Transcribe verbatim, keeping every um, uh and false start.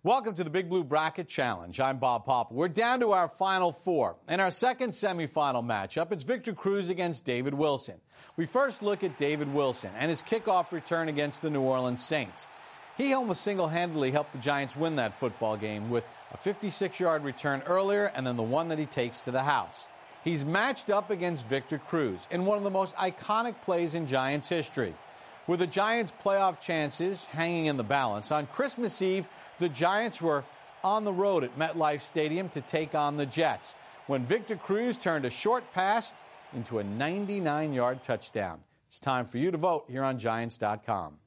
Welcome to the Big Blue Bracket Challenge. I'm Bob Papa. We're down to our final four. In our second semifinal matchup, it's Victor Cruz against David Wilson. We first look at David Wilson and his kickoff return against the New Orleans Saints. He almost single-handedly helped the Giants win that football game with a fifty-six-yard return earlier and then the one that he takes to the house. He's matched up against Victor Cruz in one of the most iconic plays in Giants history. With the Giants' playoff chances hanging in the balance, on Christmas Eve, the Giants were on the road at MetLife Stadium to take on the Jets when Victor Cruz turned a short pass into a ninety-nine-yard touchdown. It's time for you to vote here on Giants dot com.